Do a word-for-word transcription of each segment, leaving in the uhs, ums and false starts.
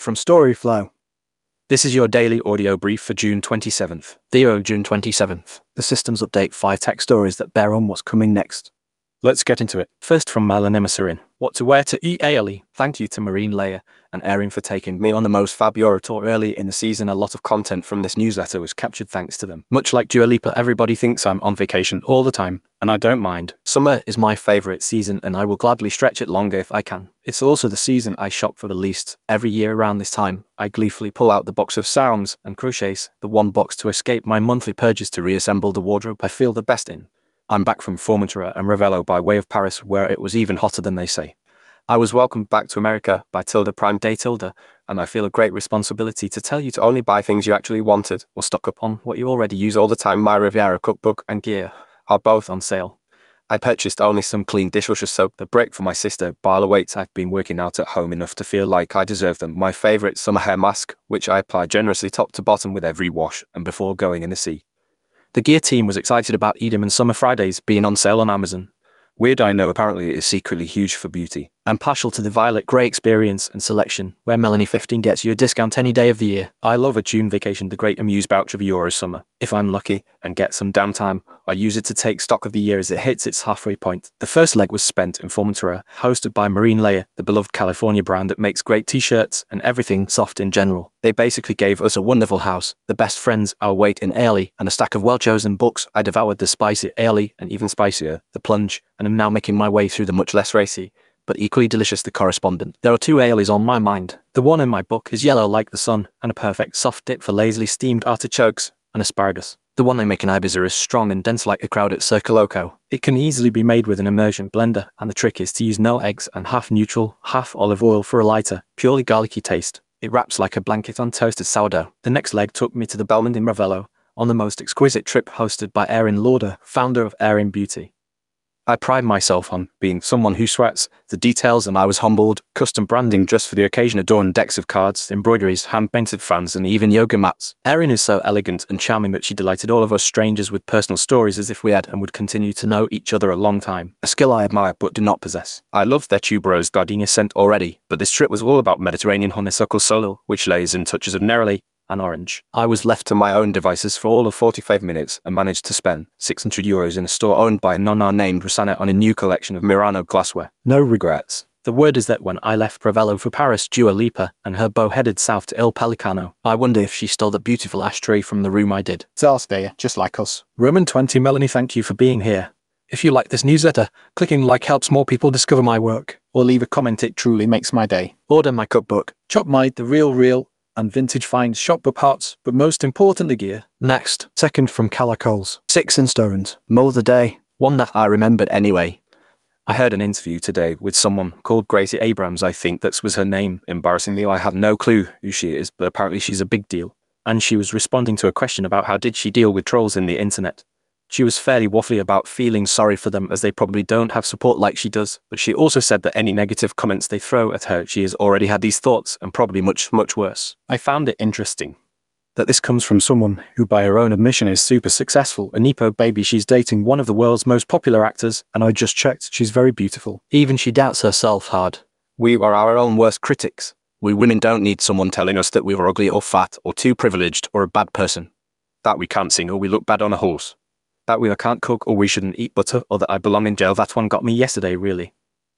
From Storyflow. This is your daily audio brief for June twenty-seventh. Theo, June twenty-seventh. The systems update five tech stories that bear on what's coming next. Let's get into it. First from Malin Emissarin. What to wear to eat early. Thank you to Marine Leia and Erin for taking me on the most fab Euro tour early in the season. A lot of content from this newsletter was captured thanks to them. Much like Dua Lipa, everybody thinks I'm on vacation all the time, and I don't mind. Summer is my favourite season and I will gladly stretch it longer if I can. It's also the season I shop for the least. Every year around this time, I gleefully pull out the box of sounds and crochets, the one box to escape my monthly purges to reassemble the wardrobe I feel the best in. I'm back from Formentera and Ravello by way of Paris, where it was even hotter than they say. I was welcomed back to America by Tilda Prime Day Tilda, and I feel a great responsibility to tell you to only buy things you actually wanted or stock up on what you already use all the time. My Riviera cookbook and gear are both on sale. I purchased only some clean dishwasher soap, the break for my sister, Barla weights. I've been working out at home enough to feel like I deserve them. My favourite summer hair mask, which I apply generously top to bottom with every wash and before going in the sea. The gear team was excited about Edam and Summer Fridays being on sale on Amazon. Weird, I know, apparently is secretly huge for beauty. I'm partial to the Violet Grey experience and selection, where Melanie fifteen gets you a discount any day of the year. I love a June vacation, the great amuse bouch of Euro summer. If I'm lucky and get some downtime, I use it to take stock of the year as it hits its halfway point. The first leg was spent in Formentera, hosted by Marine Leia, the beloved California brand that makes great t-shirts and everything soft in general. They basically gave us a wonderful house, the best friends, our weight in aioli, and a stack of well-chosen books. I devoured the spicy aioli and even spicier, the plunge, and am now making my way through the much less racy, but equally delicious, the correspondent. There are two aiolis on my mind. The one in my book is yellow like the sun, and a perfect soft dip for lazily steamed artichokes and asparagus. The one they make in Ibiza is strong and dense like a crowd at Circoloco. It can easily be made with an immersion blender, and the trick is to use no eggs and half neutral, half olive oil for a lighter, purely garlicky taste. It wraps like a blanket on toasted sourdough. The next leg took me to the Belmond in Ravello, on the most exquisite trip hosted by Erin Lauder, founder of Erin Beauty. I pride myself on being someone who sweats the details, and I was humbled. Custom branding just for the occasion adorned decks of cards, embroideries, hand-painted fans, and even yoga mats. Erin is so elegant and charming that she delighted all of us strangers with personal stories as if we had and would continue to know each other a long time, a skill I admire but do not possess. I love their tuberose gardenia scent already, but this trip was all about Mediterranean honeysuckle solo, which lays in touches of neroli and orange. I was left to my own devices for all of forty-five minutes and managed to spend six hundred euros in a store owned by a nonna named Rosanna on a new collection of Murano glassware. No regrets. The word is that when I left Ravello for Paris, Dua Lipa and her beau headed south to Il Pelicano. I wonder if she stole the beautiful ashtray from the room I did. Zars there, just like us. Roman twenty Melanie, thank you for being here. If you like this newsletter, clicking like helps more people discover my work. Or leave a comment, it truly makes my day. Order my cookbook, Chop My The Real Real, and vintage finds, shopper parts, but most importantly gear. Next, second from Calacoles. Six in Stones. Mo of the day. One that I remembered anyway. I heard an interview today with someone called Gracie Abrams, I think that was her name. Embarrassingly, I have no clue who she is, but apparently she's a big deal. And she was responding to a question about how did she deal with trolls in the internet. She was fairly waffly about feeling sorry for them as they probably don't have support like she does, but she also said that any negative comments they throw at her, she has already had these thoughts and probably much, much worse. I found it interesting that this comes from someone who by her own admission is super successful. A Nepo baby, she's dating one of the world's most popular actors, and I just checked, she's very beautiful. Even she doubts herself hard. We are our own worst critics. We women don't need someone telling us that we are ugly or fat or too privileged or a bad person. That we can't sing or we look bad on a horse. That we can't cook or we shouldn't eat butter or that I belong in jail. That one got me yesterday, really.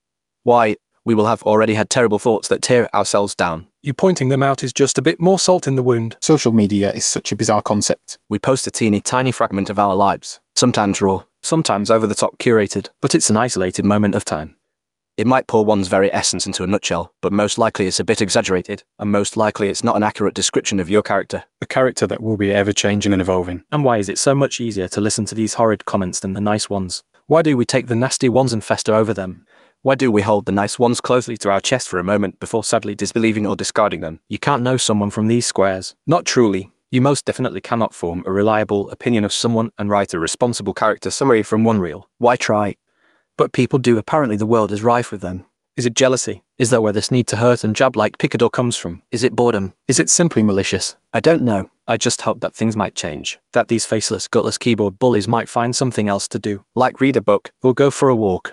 Why, we will have already had terrible thoughts that tear ourselves down. You pointing them out is just a bit more salt in the wound. Social media is such a bizarre concept. We post a teeny tiny fragment of our lives, sometimes raw, sometimes over the top curated, but it's an isolated moment of time. It might pour one's very essence into a nutshell, but most likely it's a bit exaggerated, and most likely it's not an accurate description of your character. A character that will be ever-changing and evolving. And why is it so much easier to listen to these horrid comments than the nice ones? Why do we take the nasty ones and fester over them? Why do we hold the nice ones closely to our chest for a moment before sadly disbelieving or discarding them? You can't know someone from these squares. Not truly. You most definitely cannot form a reliable opinion of someone and write a responsible character summary from one reel. Why try? But people do. Apparently the world is rife with them. Is it jealousy? Is that where this need to hurt and jab like picador comes from? Is it boredom? Is it simply malicious? I don't know. I just hope that things might change. That these faceless, gutless keyboard bullies might find something else to do. Like read a book, or go for a walk.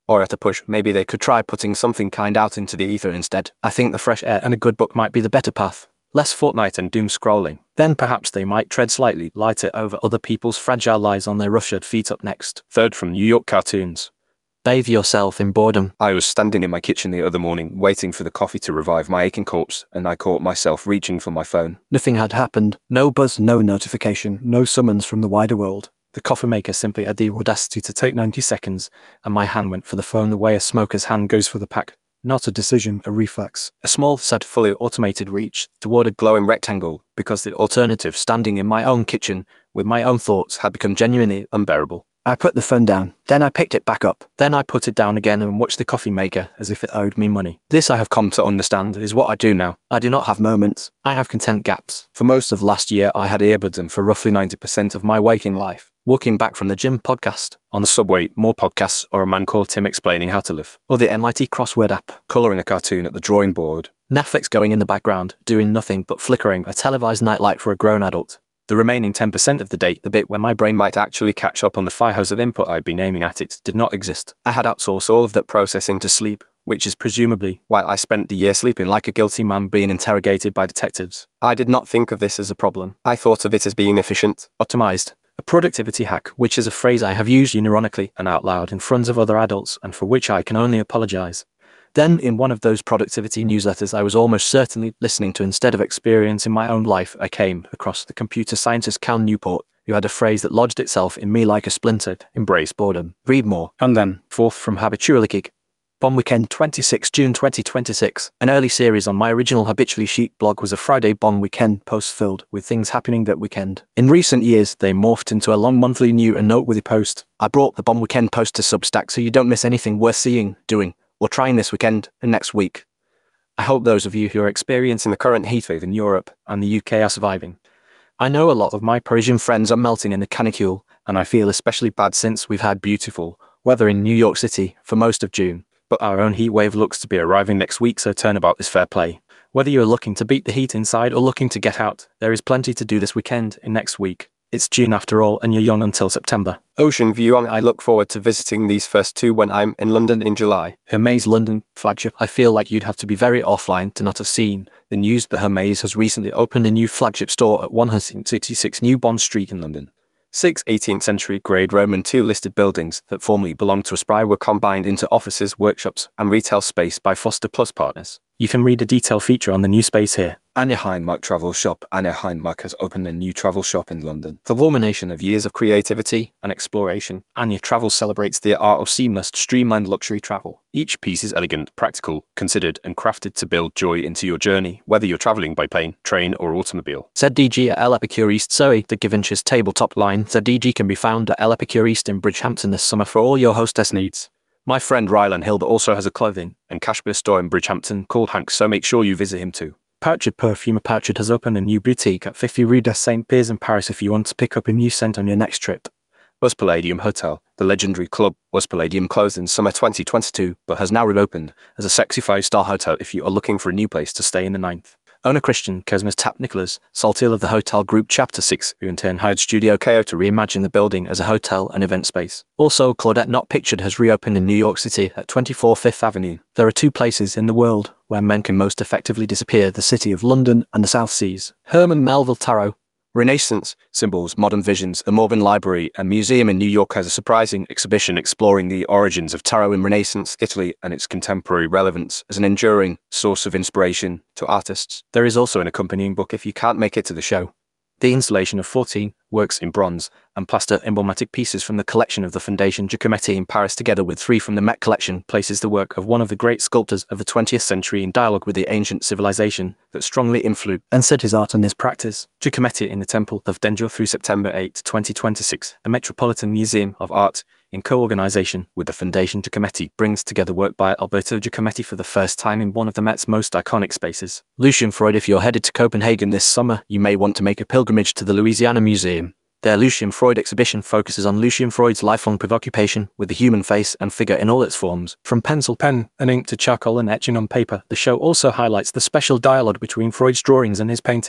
Or at a push, maybe they could try putting something kind out into the ether instead. I think the fresh air and a good book might be the better path. Less Fortnite and doom scrolling. Then perhaps they might tread slightly lighter over other people's fragile lives on their rough-shod feet up next. Third from New York Cartoons. Bathe yourself in boredom. I was standing in my kitchen the other morning, waiting for the coffee to revive my aching corpse, and I caught myself reaching for my phone. Nothing had happened. No buzz, no notification, no summons from the wider world. The coffee maker simply had the audacity to take ninety seconds, and my hand went for the phone the way a smoker's hand goes for the pack. Not a decision, a reflex. A small, sad, fully automated reach toward a glowing rectangle, because the alternative, standing in my own kitchen, with my own thoughts, had become genuinely unbearable. I put the phone down, then I picked it back up, then I put it down again and watched the coffee maker as if it owed me money. This, I have come to understand, is what I do now. I do not have moments. I have content gaps. For most of last year, I had earbuds in for roughly ninety percent of my waking life. Walking back from the gym podcast, on the subway, more podcasts, or a man called Tim explaining how to live, or the N Y T crossword app, colouring a cartoon at the drawing board, Netflix going in the background, doing nothing but flickering a televised nightlight for a grown adult. The remaining ten percent of the day, the bit where my brain might actually catch up on the fire hose of input I'd been aiming at it, did not exist. I had outsourced all of that processing to sleep, which is presumably why I spent the year sleeping like a guilty man being interrogated by detectives. I did not think of this as a problem. I thought of it as being efficient, optimized. A productivity hack, which is a phrase I have used unironically and out loud in front of other adults and for which I can only apologize. Then, in one of those productivity newsletters I was almost certainly listening to instead of experiencing my own life, I came across the computer scientist Cal Newport, who had a phrase that lodged itself in me like a splinter: embrace boredom. Read more. And then, fourth from Habitually Geek. Bon Weekend, twenty-sixth of June twenty twenty-six. An early series on my original Habitually Chic blog was a Friday Bon Weekend post filled with things happening that weekend. In recent years, they morphed into a long monthly new and noteworthy post. I brought the Bon Weekend post to Substack so you don't miss anything worth seeing, doing, or trying this weekend and next week. I hope those of you who are experiencing the current heatwave in Europe and the U K are surviving. I know a lot of my Parisian friends are melting in the canicule, and I feel especially bad since we've had beautiful weather in New York City for most of June. But our own heat wave looks to be arriving next week, so turnabout is fair play. Whether you're looking to beat the heat inside or looking to get out, there is plenty to do this weekend and next week. It's June after all, and you're young until September. Ocean View on. I look forward to visiting these first two when I'm in London in July. Hermes London flagship. I feel like you'd have to be very offline to not have seen the news that Hermes has recently opened a new flagship store at one sixty-six New Bond Street in London. Six eighteenth century grade Roman two listed buildings that formerly belonged to Aspire were combined into offices, workshops, and retail space by Foster Plus Partners. You can read a detailed feature on the new space here. Anya Hindmark Travel Shop. Anya Hindmark has opened a new travel shop in London. The culmination of years of creativity and exploration, Anya Travel celebrates the art of seamless, streamlined luxury travel. Each piece is elegant, practical, considered, and crafted to build joy into your journey, whether you're traveling by plane, train, or automobile. Z D G at El Epicure East Surrey. The Givenchy's tabletop line Z D G can be found at El Epicure East in Bridgehampton this summer for all your hostess needs. My friend Rylan Hilbert also has a clothing and cashmere store in Bridgehampton called Hank, so make sure you visit him too. Pouched Perfume. Pouched has opened a new boutique at fifty Rue de Saint Pierre in Paris if you want to pick up a new scent on your next trip. Buzz Palladium Hotel. The legendary club Buzz Palladium closed in summer twenty twenty-two, but has now reopened as a sexy five-star hotel if you are looking for a new place to stay in the ninth. Owner Christian Cosmas Tap Nicholas, Saltil of the Hotel Group Chapter six, who in turn hired Studio K O to reimagine the building as a hotel and event space. Also, Claudette Not Pictured has reopened in New York City at twenty-four Fifth Avenue. There are two places in the world where men can most effectively disappear: the city of London and the South Seas. Herman Melville Tarot. Renaissance Symbols, Modern Visions. The Morgan Library and Museum in New York has a surprising exhibition exploring the origins of tarot in Renaissance Italy and its contemporary relevance as an enduring source of inspiration to artists. There is also an accompanying book if you can't make it to the show. The installation of fourteen works in bronze and plaster emblematic pieces from the collection of the Fondation Giacometti in Paris, together with three from the Met Collection, places the work of one of the great sculptors of the twentieth century in dialogue with the ancient civilization that strongly influenced and set his art and his practice. Giacometti in the Temple of Denjo through September eighth, twenty twenty-six. The Metropolitan Museum of Art, in co-organization with the Fondation Giacometti, brings together work by Alberto Giacometti for the first time in one of the Met's most iconic spaces. Lucian Freud. If you're headed to Copenhagen this summer, you may want to make a pilgrimage to the Louisiana Museum. Their Lucian Freud exhibition focuses on Lucian Freud's lifelong preoccupation with the human face and figure in all its forms, from pencil, pen, and ink to charcoal and etching on paper. The show also highlights the special dialogue between Freud's drawings and his painting.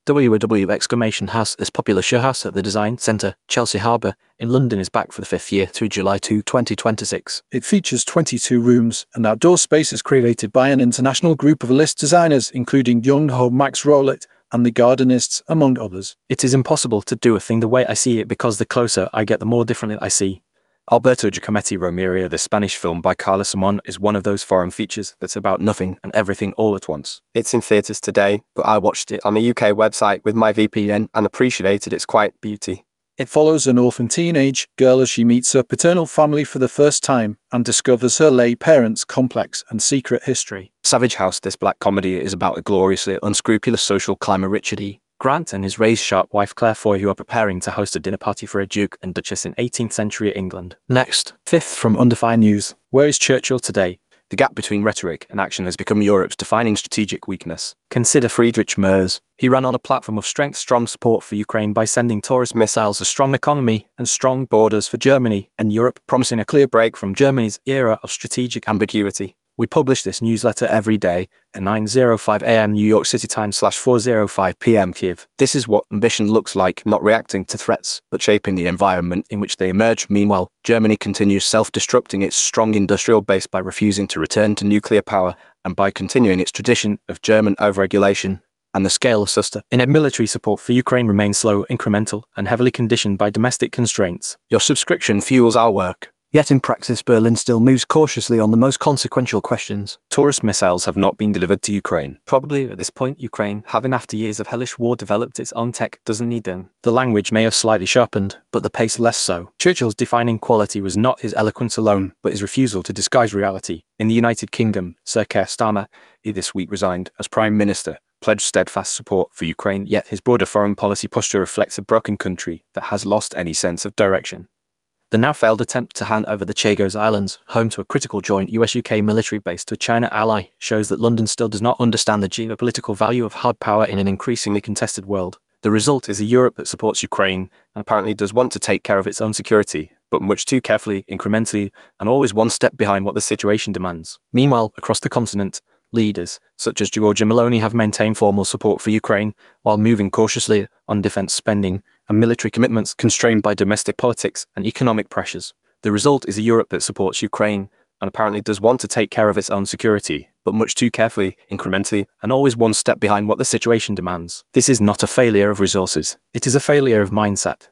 W O W exclamation house, this popular show house at the Design Centre, Chelsea Harbour, in London is back for the fifth year through July second, twenty twenty-six. It features twenty-two rooms and outdoor spaces created by an international group of list designers, including Young Ho, Max Rowlett, and the Gardenists, among others. It is impossible to do a thing the way I see it because the closer I get, the more differently I see. Alberto Giacometti Romeria, the Spanish film by Carlos Simon, is one of those foreign features that's about nothing and everything all at once. It's in theatres today, but I watched it on a U K website with my V P N and appreciated its quiet beauty. It follows an orphan teenage girl as she meets her paternal family for the first time and discovers her lay parents' complex and secret history. Savage House, this black comedy, is about a gloriously unscrupulous social climber Richard E. Grant and his razor-sharp wife Claire Foy, who are preparing to host a dinner party for a duke and duchess in eighteenth century England. Next, fifth from Undefined News. Where is Churchill today? The gap between rhetoric and action has become Europe's defining strategic weakness. Consider Friedrich Merz. He ran on a platform of strength, strong support for Ukraine by sending Taurus missiles, a strong economy, and strong borders for Germany and Europe, promising a clear break from Germany's era of strategic ambiguity. We publish this newsletter every day at nine oh five a m New York City time slash four oh five p m Kiev. This is what ambition looks like, not reacting to threats, but shaping the environment in which they emerge. Meanwhile, Germany continues self-destructing its strong industrial base by refusing to return to nuclear power and by continuing its tradition of German overregulation. And the scale of sustained military support for Ukraine remains slow, incremental, and heavily conditioned by domestic constraints. Your subscription fuels our work. Yet in practice, Berlin still moves cautiously on the most consequential questions. Taurus missiles have not been delivered to Ukraine. Probably at this point, Ukraine, having after years of hellish war developed its own tech, doesn't need them. The language may have slightly sharpened, but the pace less so. Churchill's defining quality was not his eloquence alone, but his refusal to disguise reality. In the United Kingdom, Sir Keir Starmer, he this week resigned as Prime Minister, pledged steadfast support for Ukraine, yet his broader foreign policy posture reflects a broken country that has lost any sense of direction. The now failed attempt to hand over the Chagos Islands, home to a critical joint U S U K military base, to a China ally, shows that London still does not understand the geopolitical value of hard power in an increasingly contested world. The result is a Europe that supports Ukraine and apparently does want to take care of its own security, but much too carefully, incrementally, and always one step behind what the situation demands. Meanwhile, across the continent, leaders, such as Giorgia Meloni, have maintained formal support for Ukraine, while moving cautiously on defence spending and military commitments constrained by domestic politics and economic pressures. The result is a Europe that supports Ukraine and apparently does want to take care of its own security, but much too carefully, incrementally, and always one step behind what the situation demands. This is not a failure of resources, it is a failure of mindset.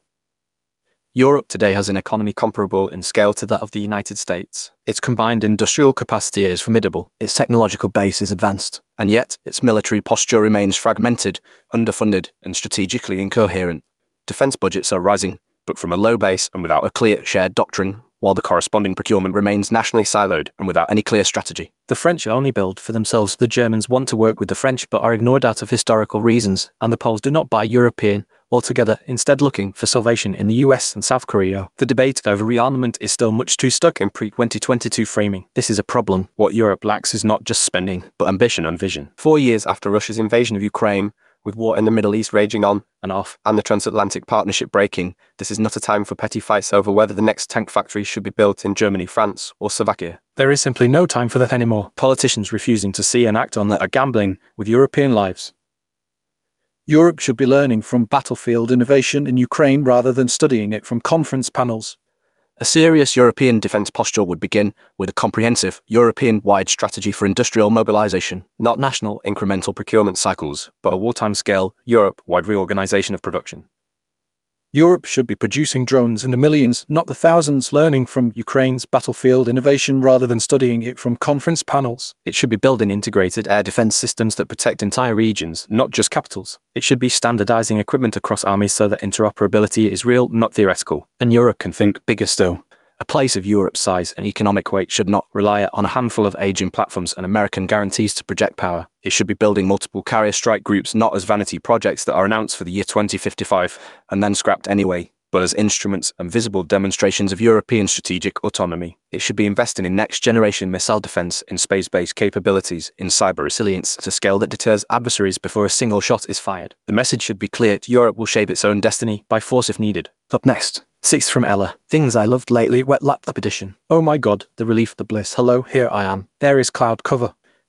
Europe today has an economy comparable in scale to that of the United States. Its combined industrial capacity is formidable, its technological base is advanced, and yet its military posture remains fragmented, underfunded, and strategically incoherent. Defence budgets are rising, but from a low base and without a clear shared doctrine, while the corresponding procurement remains nationally siloed and without any clear strategy. The French only build for themselves. The Germans want to work with the French but are ignored out of historical reasons, and the Poles do not buy European altogether, instead looking for salvation in the U S and South Korea. The debate over rearmament is still much too stuck in pre twenty twenty-two framing. This is a problem. What Europe lacks is not just spending, but ambition and vision. Four years after Russia's invasion of Ukraine, with war in the Middle East raging on and off, and the transatlantic partnership breaking, this is not a time for petty fights over whether the next tank factory should be built in Germany, France, or Slovakia. There is simply no time for that anymore. Politicians refusing to see and act on that are gambling with European lives. Europe should be learning from battlefield innovation in Ukraine rather than studying it from conference panels. A serious European defence posture would begin with a comprehensive, European-wide strategy for industrial mobilisation, not national incremental procurement cycles, but a wartime-scale, Europe-wide reorganisation of production. Europe should be producing drones in the millions, not the thousands, learning from Ukraine's battlefield innovation rather than studying it from conference panels. It should be building integrated air defence systems that protect entire regions, not just capitals. It should be standardising equipment across armies so that interoperability is real, not theoretical. And Europe can think bigger still. A place of Europe's size and economic weight should not rely on a handful of aging platforms and American guarantees to project power. It should be building multiple carrier strike groups not as vanity projects that are announced for the year twenty fifty-five and then scrapped anyway, but as instruments and visible demonstrations of European strategic autonomy. It should be investing in next-generation missile defence, in space-based capabilities, in cyber resilience at a scale that deters adversaries before a single shot is fired. The message should be clear: Europe will shape its own destiny, by force if needed. Up next, six from Ella. Things I loved lately, wet laptop edition. Oh my god, the relief, the bliss. Hello, here I am. There is cloud cover.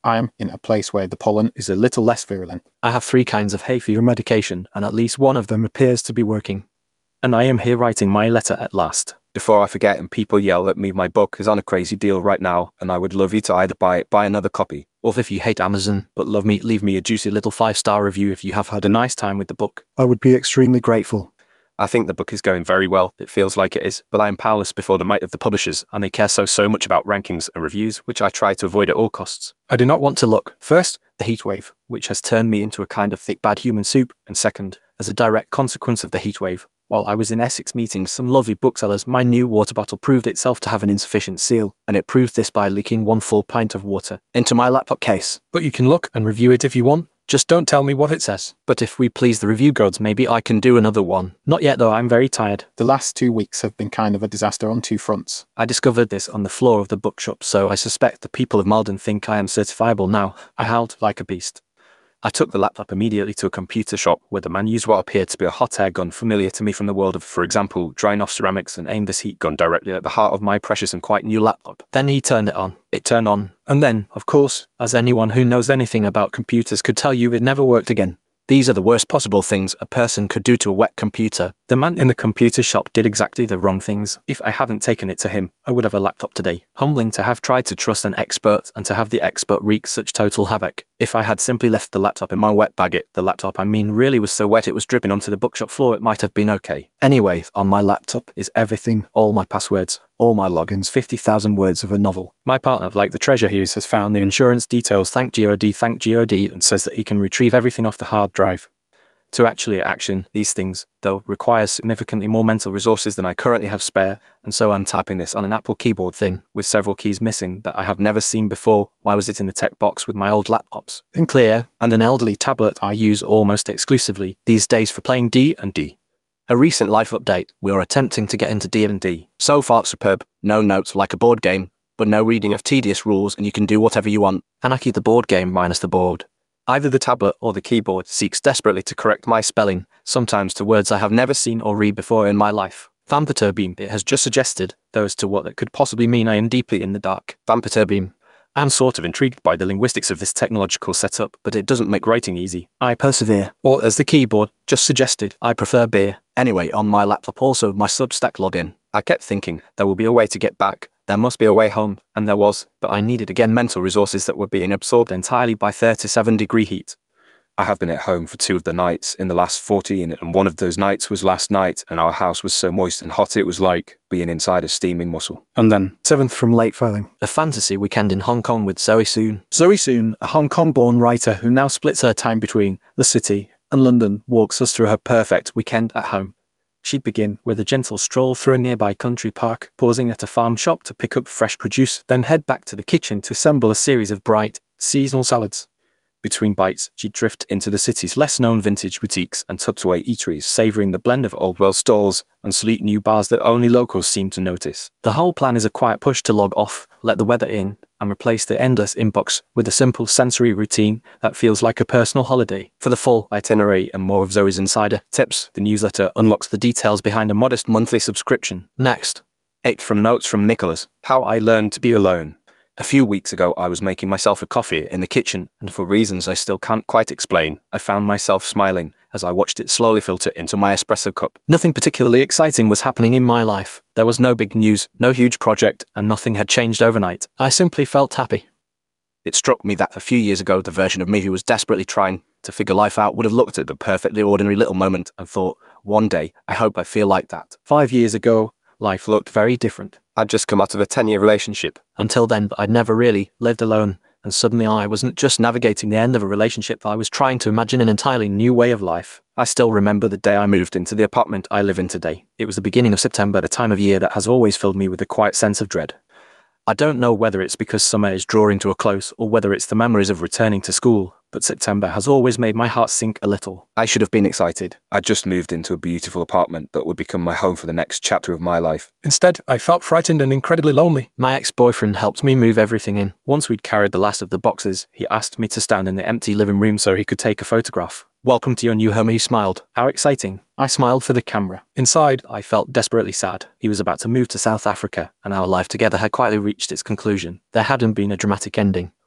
I am in a place where the pollen is a little less virulent. I have three kinds of hay fever medication, and at least one of them appears to be working. And I am here writing my letter at last. Before I forget and people yell at me, my book is on a crazy deal right now, and I would love you to either buy it, buy another copy, Or if you hate Amazon but love me, leave me a juicy little five-star review if you have had a nice time with the book. I would be extremely grateful. I think the book is going very well. It feels like it is, but I am powerless before the might of the publishers, and they care so, so much about rankings and reviews, which I try to avoid at all costs. I do not want to look, first, the heat wave, which has turned me into a kind of thick bad human soup, and second, as a direct consequence of the heat wave, while I was in Essex meeting some lovely booksellers, my new water bottle proved itself to have an insufficient seal, and it proved this by leaking one full pint of water into my laptop case. But you can look and review it if you want. Just don't tell me what it says. But if we please the review gods, maybe I can do another one. Not yet though, I'm very tired. The last two weeks have been kind of a disaster on two fronts. I discovered this on the floor of the bookshop, so I suspect the people of Malden think I am certifiable now. I howled like a beast. I took the laptop immediately to a computer shop where the man used what appeared to be a hot air gun familiar to me from the world of, for example, drying off ceramics, and aimed this heat gun directly at the heart of my precious and quite new laptop. Then he turned it on. It turned on. And then, of course, as anyone who knows anything about computers could tell you, it never worked again. These are the worst possible things a person could do to a wet computer. The man in the computer shop did exactly the wrong things. If I hadn't taken it to him, I would have a laptop today. Humbling to have tried to trust an expert and to have the expert wreak such total havoc. If I had simply left the laptop in my wet baguette, the laptop I mean really was so wet it was dripping onto the bookshop floor, it might have been okay. Anyway, on my laptop is everything, all my passwords, all my logins, fifty thousand words of a novel. My partner, like the treasure Hughes, has found the insurance details, thank G O D, thank G O D, and says that he can retrieve everything off the hard drive. To actually action these things, though, requires significantly more mental resources than I currently have spare, and so I'm typing this on an Apple keyboard thing, with several keys missing that I have never seen before. Why was it in the tech box with my old laptops? In clear, and an elderly tablet I use almost exclusively these days for playing D and D. A recent life update, we are attempting to get into D and D. So far superb, no notes like a board game, but no reading of tedious rules and you can do whatever you want. Anarchy the board game minus the board. Either the tablet or the keyboard seeks desperately to correct my spelling, sometimes to words I have never seen or read before in my life. Vampiterbeam, it has just suggested, though as to what that could possibly mean I am deeply in the dark. Vampiterbeam. I'm sort of intrigued by the linguistics of this technological setup, but it doesn't make writing easy. I persevere. Or as the keyboard just suggested, I prefer beer. Anyway, on my laptop also my Substack login. I kept thinking, there will be a way to get back. There must be a way home, and there was, but I needed again mental resources that were being absorbed entirely by thirty-seven degree heat. I have been at home for two of the nights in the last fourteen, and one of those nights was last night, and our house was so moist and hot it was like being inside a steaming mussel. And then, seventh from late filing. A fantasy weekend in Hong Kong with Zoe Soon. Zoe Soon, a Hong Kong-born writer who now splits her time between the city and London, walks us through her perfect weekend at home. She'd begin with a gentle stroll through a nearby country park, pausing at a farm shop to pick up fresh produce, then head back to the kitchen to assemble a series of bright, seasonal salads. Between bites, she'd drift into the city's less-known vintage boutiques and tucked-away eateries, savouring the blend of old-world stalls and sleek new bars that only locals seem to notice. The whole plan is a quiet push to log off, let the weather in, and replace the endless inbox with a simple sensory routine that feels like a personal holiday. For the full itinerary and more of Zoe's Insider Tips, the newsletter unlocks the details behind a modest monthly subscription. Next. eight from Notes from Nicholas. How I Learned to Be Alone. A few weeks ago I was making myself a coffee in the kitchen, and for reasons I still can't quite explain, I found myself smiling as I watched it slowly filter into my espresso cup. Nothing particularly exciting was happening in my life. There was no big news, no huge project, and nothing had changed overnight. I simply felt happy. It struck me that a few years ago the version of me who was desperately trying to figure life out would have looked at the perfectly ordinary little moment and thought, one day, I hope I feel like that. Five years ago, life looked very different. I'd just come out of a ten-year relationship. Until then, I'd never really lived alone, and suddenly I wasn't just navigating the end of a relationship, I was trying to imagine an entirely new way of life. I still remember the day I moved into the apartment I live in today. It was the beginning of September, the time of year that has always filled me with a quiet sense of dread. I don't know whether it's because summer is drawing to a close or whether it's the memories of returning to school, but September has always made my heart sink a little. I should have been excited. I just moved into a beautiful apartment that would become my home for the next chapter of my life. Instead, I felt frightened and incredibly lonely. My ex-boyfriend helped me move everything in. Once we'd carried the last of the boxes, he asked me to stand in the empty living room so he could take a photograph. Welcome to your new home, he smiled. How exciting. I smiled for the camera. Inside, I felt desperately sad. He was about to move to South Africa, and our life together had quietly reached its conclusion. There hadn't been a dramatic ending,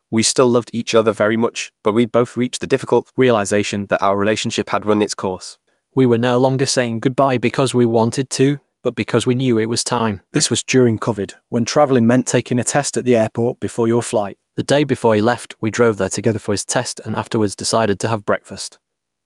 We still loved each other very much, but we both reached the difficult realization that our relationship had run its course. We were no longer saying goodbye because we wanted to, but because we knew it was time. This was during COVID, when travelling meant taking a test at the airport before your flight. The day before he left, we drove there together for his test and afterwards decided to have breakfast.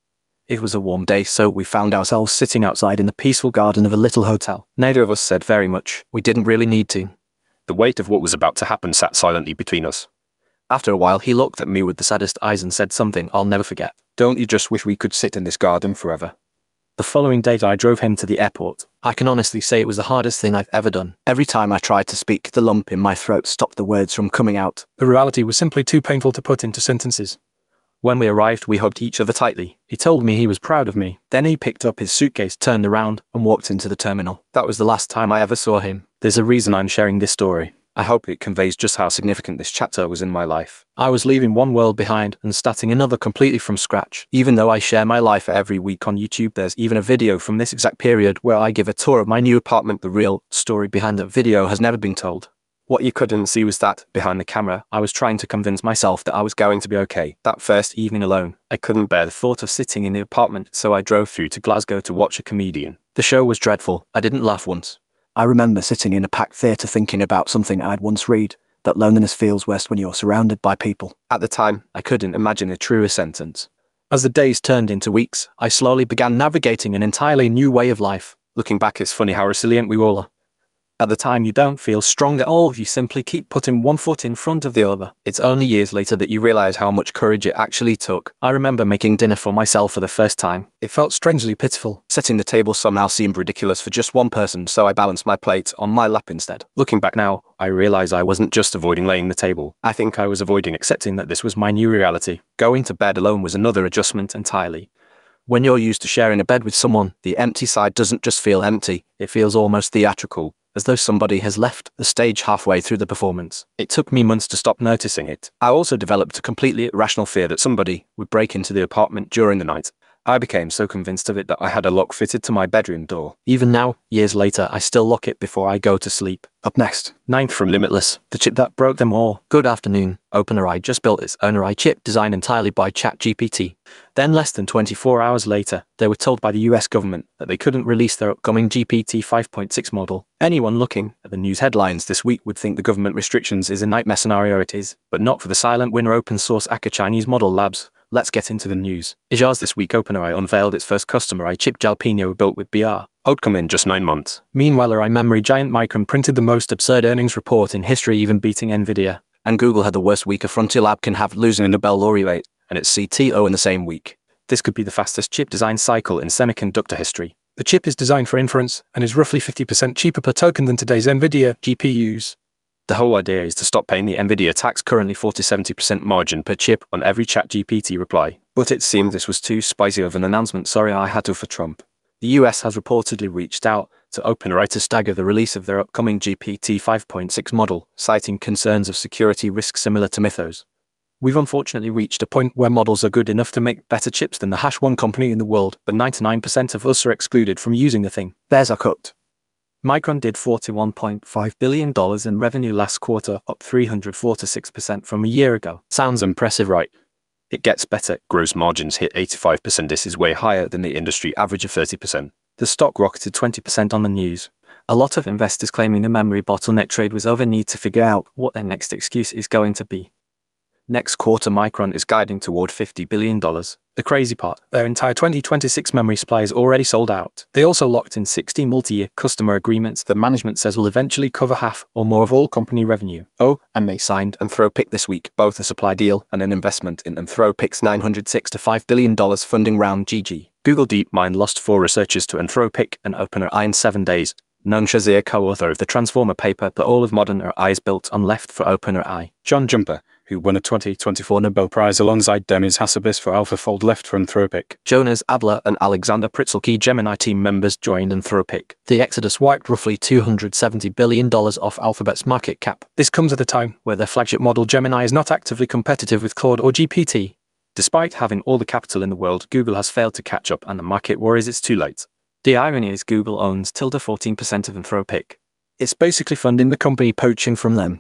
It was a warm day, so we found ourselves sitting outside in the peaceful garden of a little hotel. Neither of us said very much. We didn't really need to. The weight of what was about to happen sat silently between us. After a while, he looked at me with the saddest eyes and said something I'll never forget. Don't you just wish we could sit in this garden forever? The following day, I drove him to the airport. I can honestly say it was the hardest thing I've ever done. Every time I tried to speak, the lump in my throat stopped the words from coming out. The reality was simply too painful to put into sentences. When we arrived, we hugged each other tightly. He told me he was proud of me. Then he picked up his suitcase, turned around, and walked into the terminal. That was the last time I ever saw him. There's a reason I'm sharing this story. I hope it conveys just how significant this chapter was in my life. I was leaving one world behind and starting another completely from scratch. Even though I share my life every week on YouTube, there's even a video from this exact period where I give a tour of my new apartment. The real story behind that video has never been told. What you couldn't see was that, behind the camera, I was trying to convince myself that I was going to be okay. That first evening alone, I couldn't bear the thought of sitting in the apartment, so I drove through to Glasgow to watch a comedian. The show was dreadful. I didn't laugh once. I remember sitting in a packed theatre thinking about something I'd once read, that loneliness feels worse when you're surrounded by people. At the time, I couldn't imagine a truer sentence. As the days turned into weeks, I slowly began navigating an entirely new way of life. Looking back, it's funny how resilient we all are. At the time, you don't feel strong at all. You simply keep putting one foot in front of the other. It's only years later that you realize how much courage it actually took. I remember making dinner for myself for the first time. It felt strangely pitiful. Setting the table somehow seemed ridiculous for just one person, so I balanced my plate on my lap instead. Looking back now, I realize I wasn't just avoiding laying the table. I think I was avoiding accepting that this was my new reality. Going to bed alone was another adjustment entirely. When you're used to sharing a bed with someone, the empty side doesn't just feel empty, it feels almost theatrical, as though somebody has left the stage halfway through the performance. It took me months to stop noticing it. I also developed a completely irrational fear that somebody would break into the apartment during the night. I became so convinced of it that I had a lock fitted to my bedroom door. Even now, years later, I still lock it before I go to sleep. Up next, ninth from Limitless, the chip that broke them all. Good afternoon. OpenAI just built its own A I chip designed entirely by ChatGPT. Then less than twenty-four hours later, they were told by the U S government that they couldn't release their upcoming G P T five point six model. Anyone looking at the news headlines this week would think the government restrictions is a nightmare scenario. It is, but not for the silent winner open source Akka Chinese Model Labs. Let's get into the news. Ijaz this week, OpenAI unveiled its first customer A I chip, Jalapeno, built with B R. Outcome in just nine months. Meanwhile, A I memory giant Micron printed the most absurd earnings report in history, even beating Nvidia. And Google had the worst week a Frontier Lab can have, losing a Nobel laureate and its C T O in the same week. This could be the fastest chip design cycle in semiconductor history. The chip is designed for inference and is roughly fifty percent cheaper per token than today's Nvidia G P Us. The whole idea is to stop paying the Nvidia tax, currently forty to seventy percent margin per chip on every ChatGPT reply. But it seemed this was too spicy of an announcement. Sorry, I had to for Trump. The U S has reportedly reached out to OpenAI to stagger the release of their upcoming G P T five point six model, citing concerns of security risks similar to Mythos. We've unfortunately reached a point where models are good enough to make better chips than the hash one company in the world, but ninety-nine percent of us are excluded from using the thing. There's our cut. Micron did forty-one point five billion dollars in revenue last quarter, up three hundred forty-six percent from a year ago. Sounds impressive, right? It gets better. Gross margins hit eighty-five percent. This is way higher than the industry average of thirty percent. The stock rocketed twenty percent on the news. A lot of investors claiming the memory bottleneck trade was over, need to figure out what their next excuse is going to be. Next quarter, Micron is guiding toward fifty billion dollars. The crazy part, their entire twenty twenty-six memory supply is already sold out. They also locked in sixty multi-year customer agreements that management says will eventually cover half or more of all company revenue. Oh, and they signed Anthropic this week, both a supply deal and an investment in Anthropic's nine hundred six to five billion dollars funding round. G G. Google DeepMind lost four researchers to Anthropic and OpenAI in seven days. Noam Shazir, co-author of the Transformer paper that all of modern A I is built on, left for OpenAI. John Jumper, who won a twenty twenty-four Nobel Prize alongside Demis Hassabis for AlphaFold, left for Anthropic. Jonas Abler and Alexander Pritzel, key Gemini team members, joined Anthropic. The exodus wiped roughly two hundred seventy billion dollars off Alphabet's market cap. This comes at a time where their flagship model Gemini is not actively competitive with Claude or G P T. Despite having all the capital in the world, Google has failed to catch up and the market worries it's too late. The irony is Google owns tilde fourteen percent of Anthropic. It's basically funding the company poaching from them.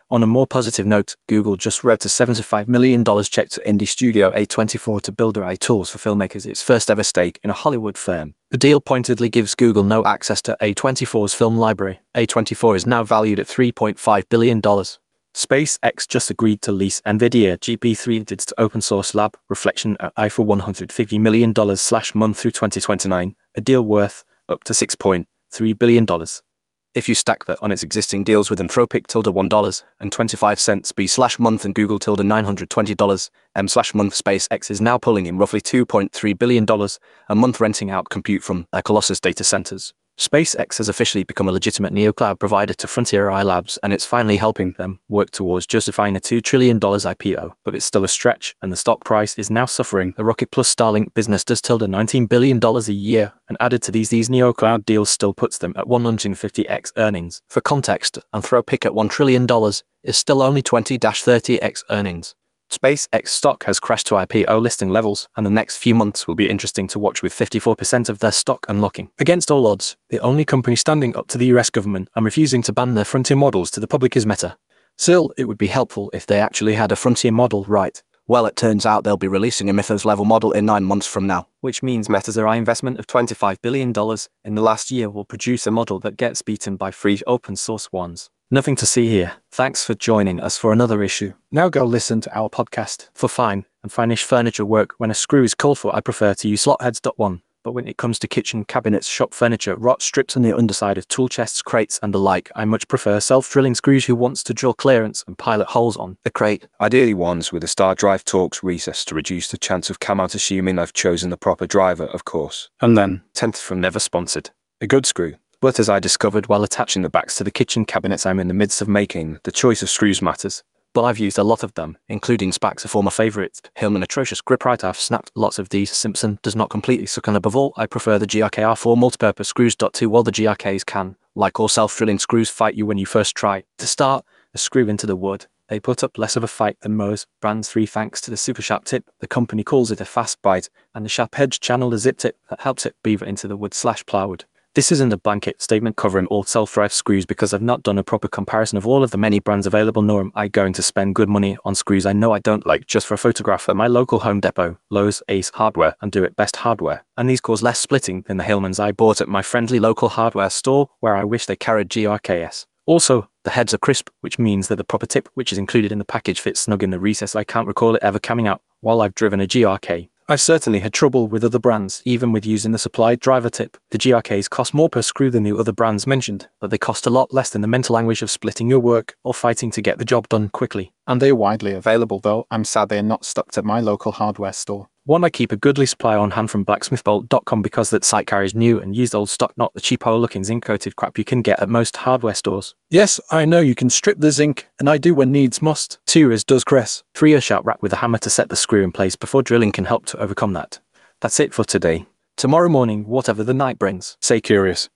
On a more positive note, Google just wrote a seventy-five million dollars check to indie studio A twenty-four to build A I tools for filmmakers, its first ever stake in a Hollywood firm. The deal pointedly gives Google no access to A twenty-four's film library. A twenty-four is now valued at three point five billion dollars. SpaceX just agreed to lease NVIDIA G P three to its open source lab, Reflection A I, for one hundred fifty million dollars slash month through twenty twenty-nine, a deal worth up to six point three billion dollars. If you stack that on its existing deals with Anthropic tilde one dollar and twenty-five cents B slash month and Google tilde nine hundred twenty dollars M slash month, SpaceX is now pulling in roughly two point three billion dollars a month renting out compute from their Colossus data centers. SpaceX has officially become a legitimate neo-cloud provider to Frontier A I Labs, and it's finally helping them work towards justifying a two trillion dollars I P O, but it's still a stretch, and the stock price is now suffering. The Rocket Plus Starlink business does tilde nineteen billion dollars a year, and added to these, these neo-cloud deals still puts them at one hundred fifty x earnings. For context, Anthropic at one trillion dollars is still only twenty to thirty x earnings. SpaceX stock has crashed to I P O listing levels, and the next few months will be interesting to watch, with fifty-four percent of their stock unlocking. Against all odds, the only company standing up to the U S government and refusing to ban their frontier models to the public is Meta. Still, it would be helpful if they actually had a frontier model right. Well, it turns out they'll be releasing a Mythos-level model in nine months from now, which means Meta's A I investment of twenty-five billion dollars in the last year will produce a model that gets beaten by free open-source ones. Nothing to see here. Thanks for joining us for another issue. Now go listen to our podcast. For fine and finish furniture work, when a screw is called for, I prefer to use slot heads. One. But when it comes to kitchen cabinets, shop furniture, rot strips on the underside of tool chests, crates and the like, I much prefer self-drilling screws who wants to drill clearance and pilot holes on the crate. Ideally ones with a star drive Torx recess to reduce the chance of cam out, assuming I've chosen the proper driver, of course. And then, tenth from Never Sponsored, a good screw. But as I discovered while attaching the backs to the kitchen cabinets I'm in the midst of making, the choice of screws matters. But I've used a lot of them, including Spax, a former favourite, Hillman atrocious grip right. I've snapped lots of these. Simpson does not completely suck, and above all, I prefer the G R K R four multipurpose screws. Two. While the G R Ks can, like all self-drilling screws, fight you when you first try to start a screw into the wood, they put up less of a fight than Mohs Brands three, thanks to the super sharp tip. The company calls it a fast bite, and the sharp edge channel, a zip tip that helps it beaver into the wood slash plywood. This isn't a blanket statement covering all self-drive screws, because I've not done a proper comparison of all of the many brands available, nor am I going to spend good money on screws I know I don't like just for a photograph at my local Home Depot, Lowe's, Ace Hardware and Do It Best Hardware. And these cause less splitting than the Hillmans I bought at my friendly local hardware store, where I wish they carried G R K S. Also, the heads are crisp, which means that the proper tip, which is included in the package, fits snug in the recess. I can't recall it ever coming out while I've driven a G R K. I've certainly had trouble with other brands, even with using the supplied driver tip. The G R Ks cost more per screw than the other brands mentioned, but they cost a lot less than the mental anguish of splitting your work or fighting to get the job done quickly. And they're widely available, though I'm sad they're not stocked at my local hardware store. One, I keep a goodly supply on hand from blacksmith bolt dot com, because that site carries new and used old stock, not the cheapo looking zinc coated crap you can get at most hardware stores. Yes, I know you can strip the zinc, and I do when needs must. Two, as does Cress. Three, a sharp rack with a hammer to set the screw in place before drilling can help to overcome that. That's it for today. Tomorrow morning, whatever the night brings, stay curious.